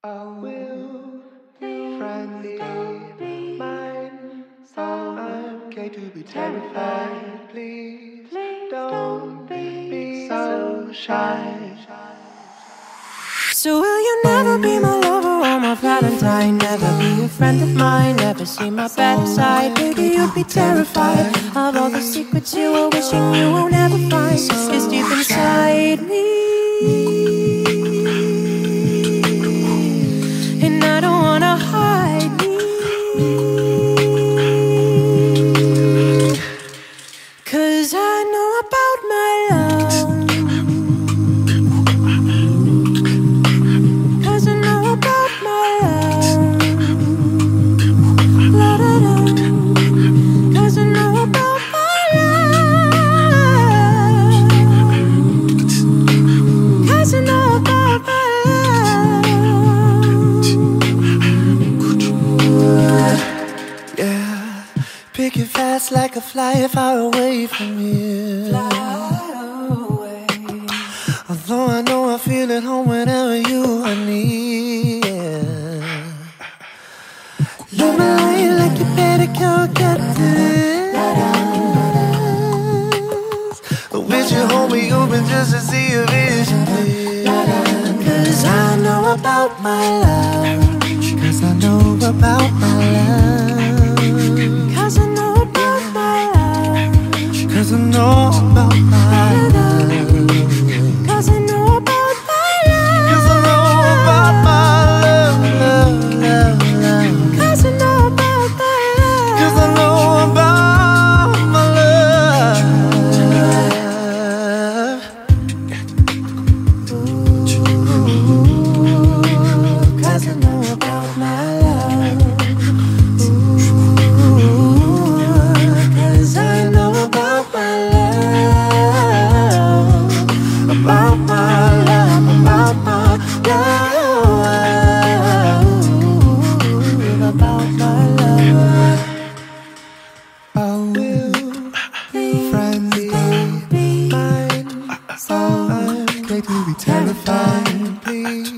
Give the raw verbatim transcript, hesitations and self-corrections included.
Oh, will you friendly be mine? So I'm okay to be terrified. Please, don't be so shy. So will you never be my lover or my valentine? Never be a friend of mine, never see my bad side. Maybe you'd be terrified of all the secrets you were wishing you will never find. Cause deep inside me, and I don't wanna hide me, cause I know about my love. Cause I know about my love. La da da. Cause I know about my love. Cause I know about my love. Yeah, pick it fast like a fly far away from you. Fly away. Although I know I feel at home whenever you are near. Live my life like you better go get this. I wish you hold me open just to see your vision clear. Cause I know about my love. Cause I know about my love. Cause I know about my love. Cause I know about my love. Cause I know about my love. Cause I know about my love, love, love, love. Cause I know about my love. Cause I know about my love. Ooh, cause I know about my love. Ooh, cause I know about my love. About my love, about my love. Ooh, about my love. Oh, will friends be mine? So I'm great to be terrified. Please